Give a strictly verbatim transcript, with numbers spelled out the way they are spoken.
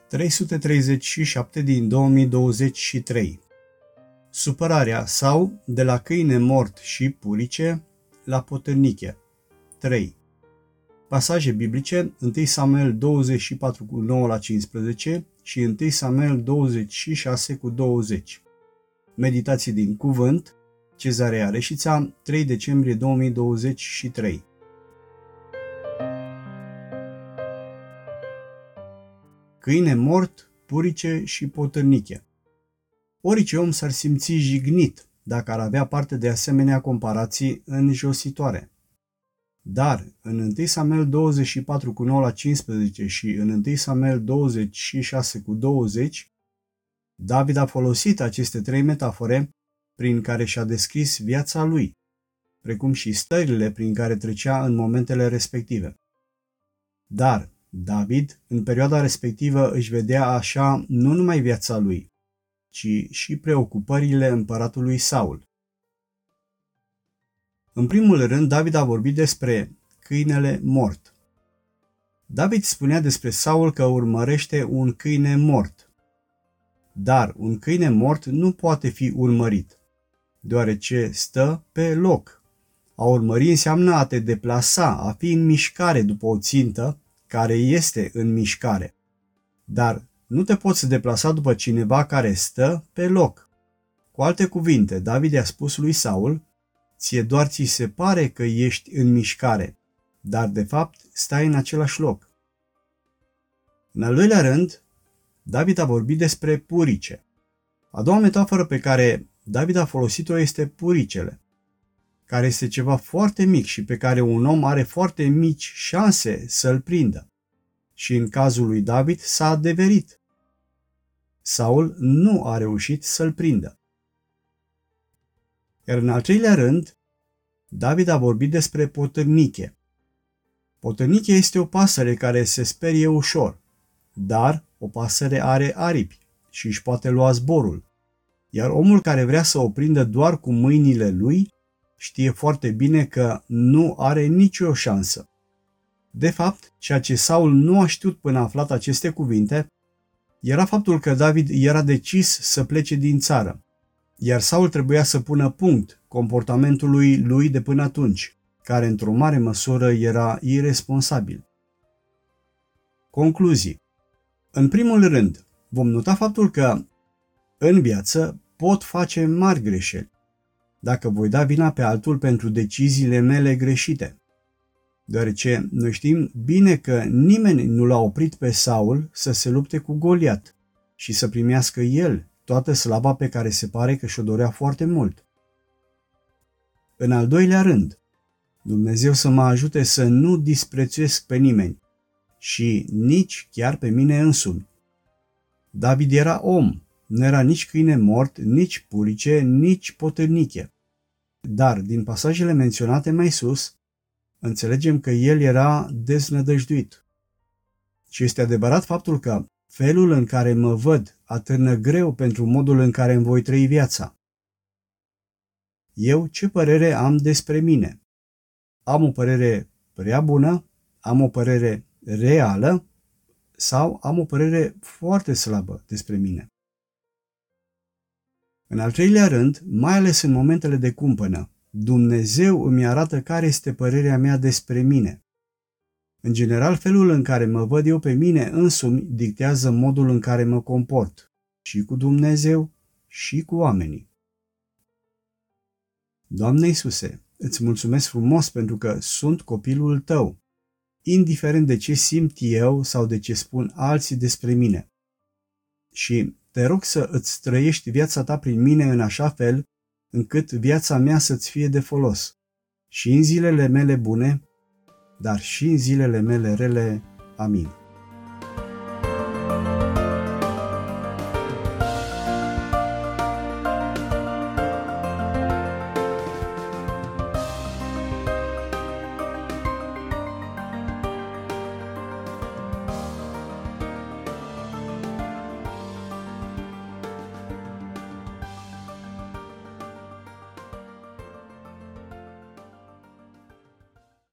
trei sute treizeci și șapte din două mii douăzeci și trei. Supărarea sau de la câine mort și purice la potârniche. trei. Pasaje biblice: unu Samuel douăzeci și patru cu nouă la cincisprezece și unu Samuel douăzeci și șase cu douăzeci. Meditații din cuvânt: Cezarea Reșița, trei decembrie două mii douăzeci și trei. Câine mort, purice și potârniche. Orice om s-ar simți jignit dacă ar avea parte de asemenea comparații înjositoare. Dar în unu Samuel douăzeci și patru cu nouă la cincisprezece și în unu Samuel douăzeci și șase cu douăzeci, David a folosit aceste trei metafore prin care și-a descris viața lui, precum și stările prin care trecea în momentele respective. Dar David, în perioada respectivă, își vedea așa nu numai viața lui, ci și preocupările împăratului Saul. În primul rând, David a vorbit despre câinele mort. David spunea despre Saul că urmărește un câine mort. Dar un câine mort nu poate fi urmărit, deoarece stă pe loc. A urmări înseamnă a te deplasa, a fi în mișcare după o țintă care este în mișcare. Dar nu te poți deplasa după cineva care stă pe loc. Cu alte cuvinte, David i-a spus lui Saul: ție doar ți se pare că ești în mișcare, dar de fapt stai în același loc. În al doilea rând, David a vorbit despre purice. A doua metaforă pe care David a folosit-o este puricele, care este ceva foarte mic și pe care un om are foarte mici șanse să-l prindă. Și în cazul lui David s-a adeverit. Saul nu a reușit să-l prindă. Iar în al treilea rând, David a vorbit despre potârniche. Potârniche este o pasăre care se sperie ușor, dar o pasăre are aripi și își poate lua zborul, iar omul care vrea să o prindă doar cu mâinile lui știe foarte bine că nu are nicio șansă. De fapt, ceea ce Saul nu a știut până a aflat aceste cuvinte era faptul că David era decis să plece din țară, iar Saul trebuia să pună punct comportamentului lui de până atunci, care într-o mare măsură era iresponsabil. Concluzii. În primul rând, vom nota faptul că în viață pot face mari greșeli, dacă voi da vina pe altul pentru deciziile mele greșite, deoarece noi știm bine că nimeni nu l-a oprit pe Saul să se lupte cu Goliat și să primească el toată slava pe care se pare că și-o dorea foarte mult. În al doilea rând, Dumnezeu să mă ajute să nu disprețuiesc pe nimeni și nici chiar pe mine însumi. David era om, nu era nici câine mort, nici purice, nici potârniche. Dar din pasajele menționate mai sus, înțelegem că el era deznădăjduit. Și este adevărat faptul că felul în care mă văd atârnă greu pentru modul în care îmi voi trăi viața. Eu ce părere am despre mine? Am o părere prea bună? Am o părere reală? Sau am o părere foarte slabă despre mine? În al treilea rând, mai ales în momentele de cumpănă, Dumnezeu îmi arată care este părerea mea despre mine. În general, felul în care mă văd eu pe mine însumi dictează modul în care mă comport, și cu Dumnezeu, și cu oamenii. Doamne Iisuse, îți mulțumesc frumos pentru că sunt copilul Tău, indiferent de ce simt eu sau de ce spun alții despre mine. Și te rog să îți trăiești viața Ta prin mine în așa fel încât viața mea să-ți fie de folos, și în zilele mele bune, dar și în zilele mele rele. Amin.